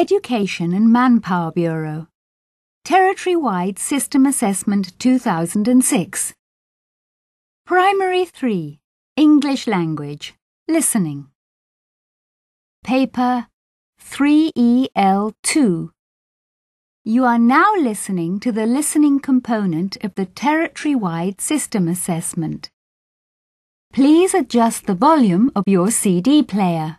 Education and Manpower Bureau. Territory-wide System Assessment 2006. Primary 3. English Language. Listening. Paper 3EL2. You are now listening to the listening component of the Territory-wide System Assessment. Please adjust the volume of your CD player.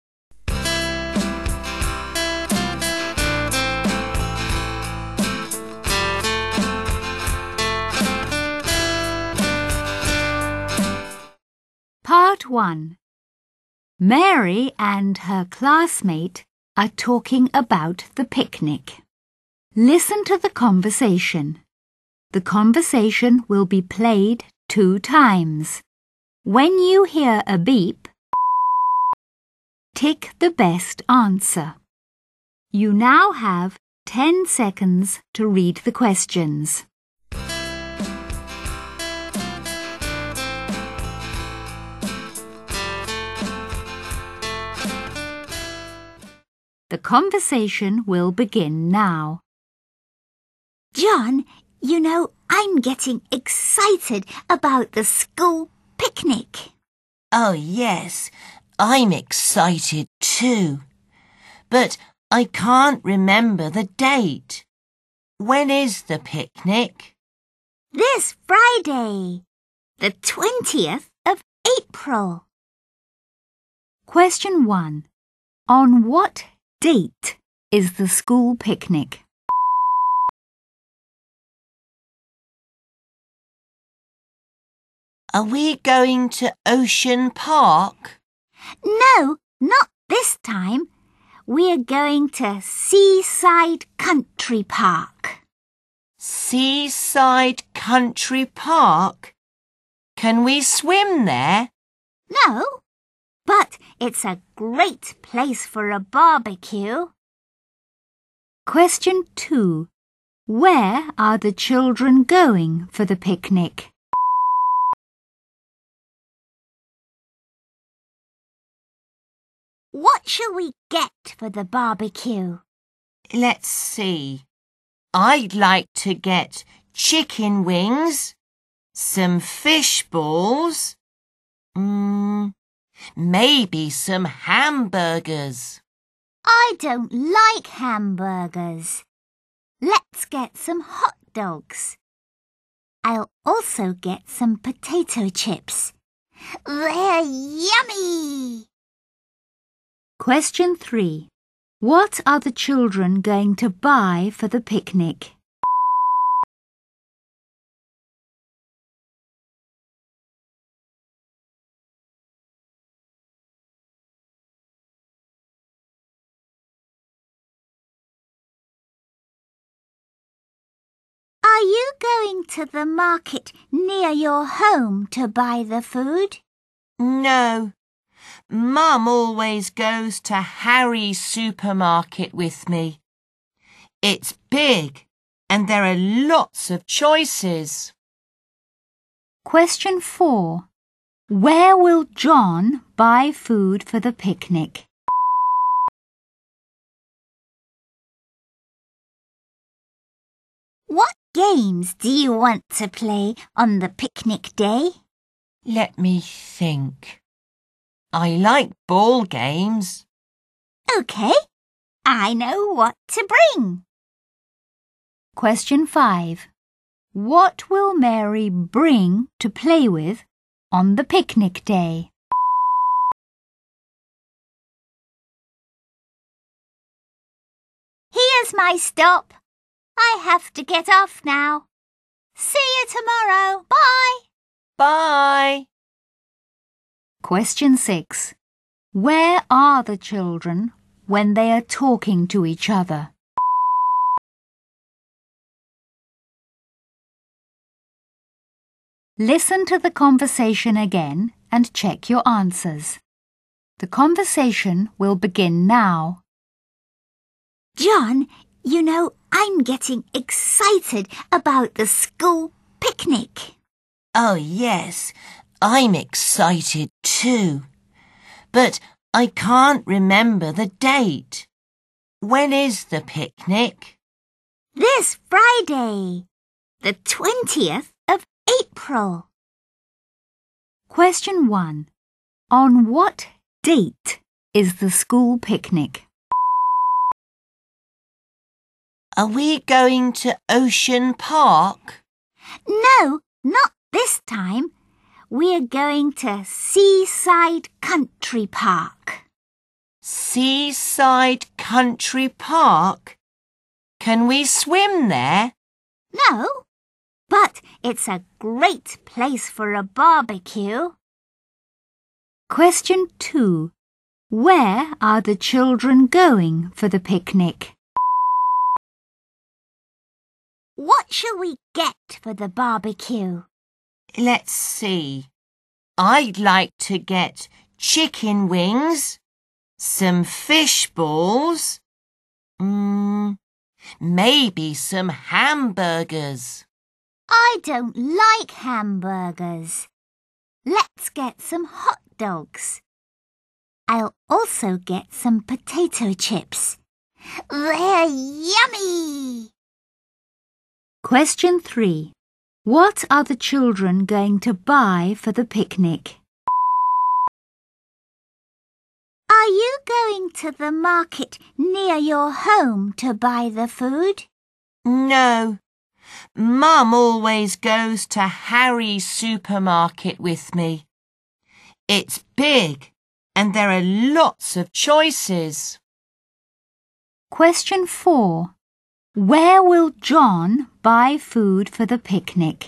Part 1. Mary and her classmate are talking about the picnic. Listen to the conversation. The conversation will be played 2 times. When you hear a beep, tick the best answer. You now have 10 seconds to read the questions. The conversation will begin now. John, you know, I'm getting excited about the school picnic. Oh, yes, I'm excited too. But I can't remember the date. When is the picnic? This Friday, the 20th of April. Question 1. On what date is the school picnic? Are we going to Ocean Park? No, not this time. We're going to Seaside Country Park. Seaside Country Park? Can we swim there? No, but it's a great place for a barbecue. Question 2. Where are the children going for the picnic? What shall we get for the barbecue? Let's see. I'd like to get chicken wings, some fish balls, maybe some hamburgers. I don't like hamburgers. Let's get some hot dogs. I'll also get some potato chips. They're yummy! Question 3. What are the children going to buy for the picnic? Are you going to the market near your home to buy the food? No. Mum always goes to Harry's supermarket with me. It's big and there are lots of choices. Question 4. Where will John buy food for the picnic? What games do you want to play on the picnic day? Let me think. I like ball games. OK, I know what to bring. Question 5. What will Mary bring to play with on the picnic day? Here's my stop. I have to get off now. See you tomorrow. Bye. Bye. Question 6. Where are the children when they are talking to each other? Listen to the conversation again and check your answers. The conversation will begin now. John, you know, I'm getting excited about the school picnic. Oh, yes. I'm excited too. But I can't remember the date. When is the picnic? This Friday, the 20th of April. Question 1. On what date is the school picnic? Are we going to Ocean Park? No, not this time. We're going to Seaside Country Park. Seaside Country Park? Can we swim there? No, but it's a great place for a barbecue. Question 2. Where are the children going for the picnic? What shall we get for the barbecue? Let's see. I'd like to get chicken wings, some fish balls, maybe some hamburgers. I don't like hamburgers. Let's get some hot dogs. I'll also get some potato chips. They're yummy! Question 3. What are the children going to buy for the picnic? Are you going to the market near your home to buy the food? No. Mum always goes to Harry's supermarket with me. It's big and there are lots of choices. Question 4. Where will John buy food for the picnic?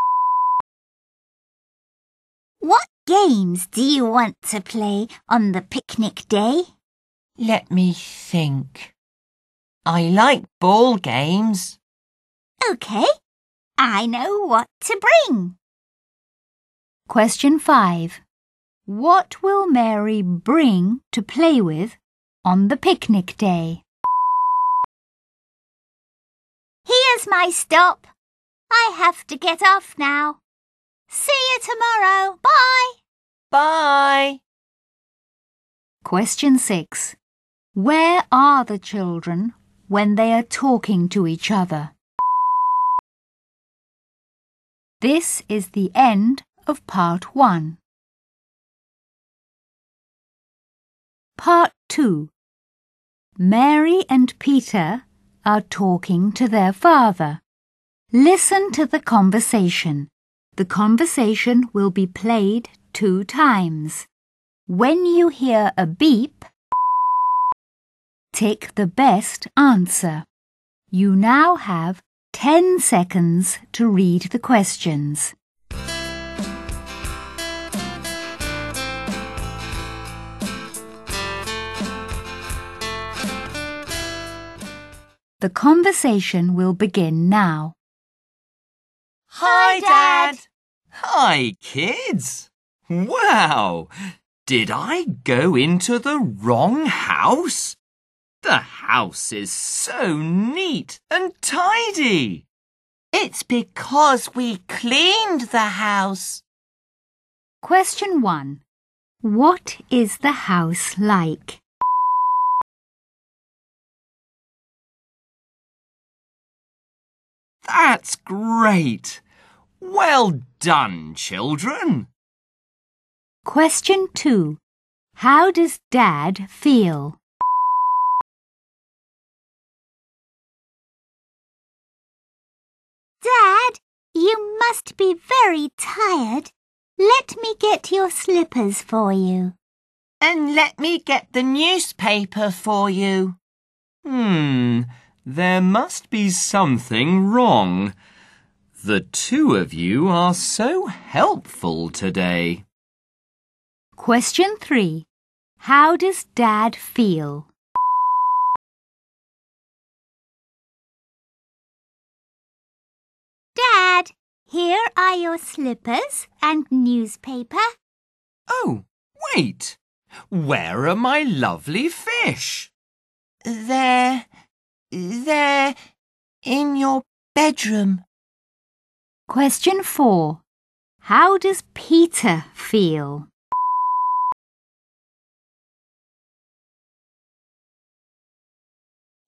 What games do you want to play on the picnic day? Let me think. I like ball games. OK, I know what to bring. Question 5. What will Mary bring to play with on the picnic day? Here's my stop. I have to get off now. See you tomorrow. Bye. Bye. Question 6. Where are the children when they are talking to each other? This is the end of Part 1. Part 2. Mary and Peter are talking to their father. Listen to the conversation. The conversation will be played 2 times. When you hear a beep, tick the best answer. You now have 10 seconds to read the questions. The conversation will begin now. Hi, Dad. Hi, kids. Wow! Did I go into the wrong house? The house is so neat and tidy. It's because we cleaned the house. Question 1. What is the house like? That's great. Well done, children. Question 2. How does Dad feel? Dad, you must be very tired. Let me get your slippers for you. And let me get the newspaper for you. There must be something wrong. The 2 of you are so helpful today. Question 3. How does Dad feel? Dad, here are your slippers and newspaper. Oh, wait. Where are my lovely fish? They're in your bedroom. Question 4. How does Peter feel?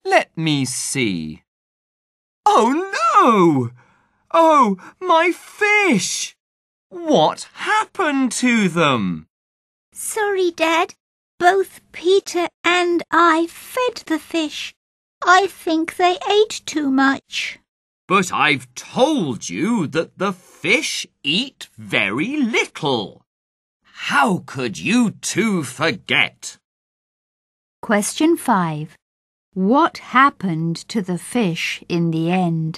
Let me see. Oh no! Oh, my fish! What happened to them? Sorry, Dad. Both Peter and I fed the fish. I think they ate too much. But I've told you that the fish eat very little. How could you two forget? Question 5. What happened to the fish in the end?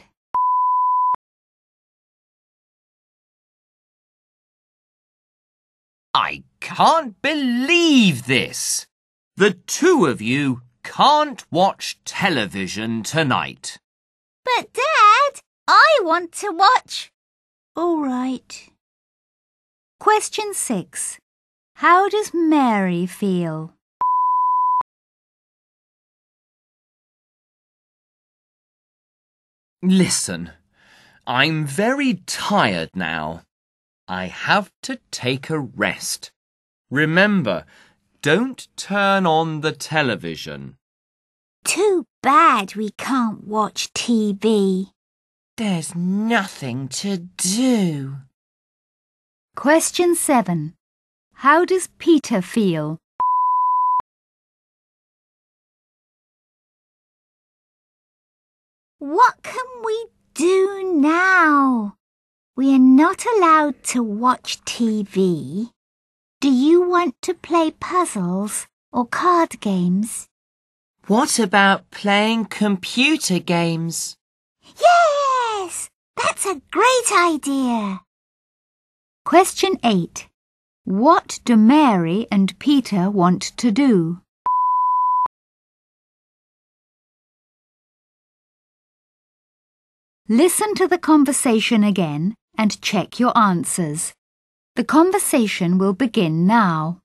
I can't believe this. The two of you can't watch television tonight. But, Dad, I want to watch. All right. Question 6. How does Mary feel? Listen, I'm very tired now. I have to take a rest. Remember, don't turn on the television. Too bad we can't watch TV. There's nothing to do. Question 7. How does Peter feel? What can we do now? We are not allowed to watch TV. Do you want to play puzzles or card games? What about playing computer games? Yes! That's a great idea. Question 8. What do Mary and Peter want to do? Listen to the conversation again and check your answers. The conversation will begin now.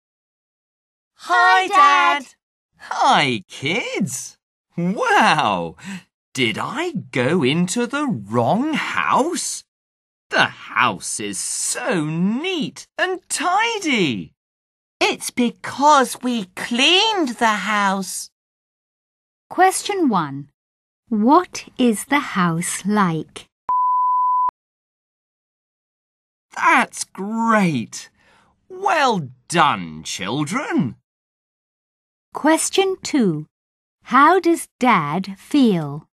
Hi, Dad. Hi, kids. Wow! Did I go into the wrong house? The house is so neat and tidy. It's because we cleaned the house. Question 1. What is the house like? That's great. Well done, children. Question 2. How does Dad feel?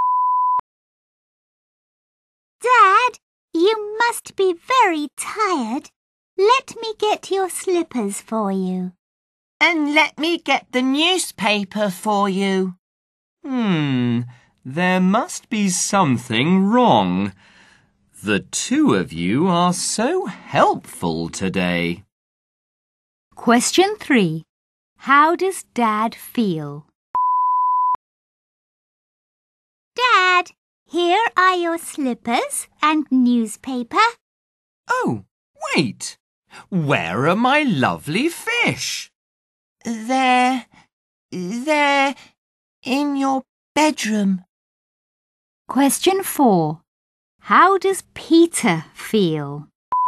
Dad, you must be very tired. Let me get your slippers for you. And let me get the newspaper for you. There must be something wrong. The two of you are so helpful today. Question 3. How does Dad feel? Dad, here are your slippers and newspaper. Oh, wait. Where are my lovely fish? They're in your bedroom. Question 4. How does Peter feel?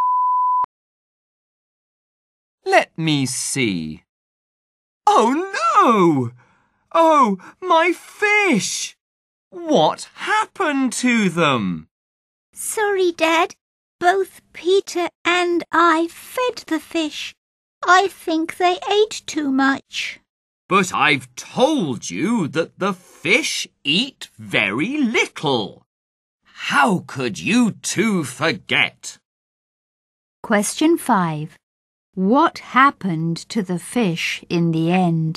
Let me see. Oh no! Oh, my fish! What happened to them? Sorry, Dad. Both Peter and I fed the fish. I think they ate too much. But I've told you that the fish eat very little. How could you two forget? Question 5. What happened to the fish in the end?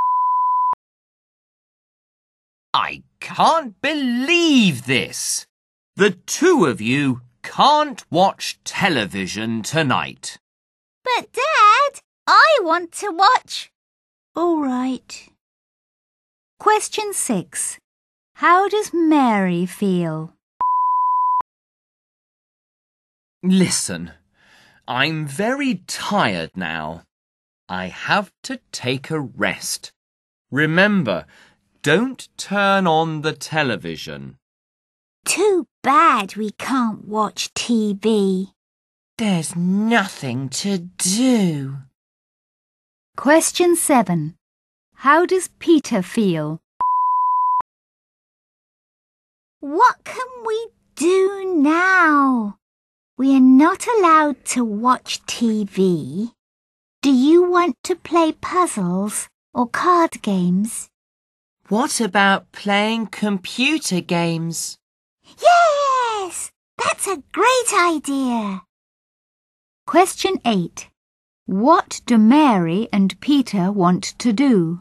I can't believe this. The two of you can't watch television tonight. But, Dad, I want to watch. All right. Question 6. How does Mary feel? Listen, I'm very tired now. I have to take a rest. Remember, don't turn on the television. Too bad we can't watch TV. There's nothing to do. Question 7. How does Peter feel? What can we do now? We are not allowed to watch TV. Do you want to play puzzles or card games? What about playing computer games? Yes! That's a great idea. Question 8. What do Mary and Peter want to do?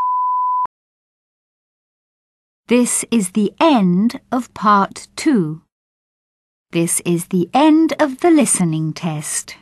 This is the end of part 2. This is the end of the listening test.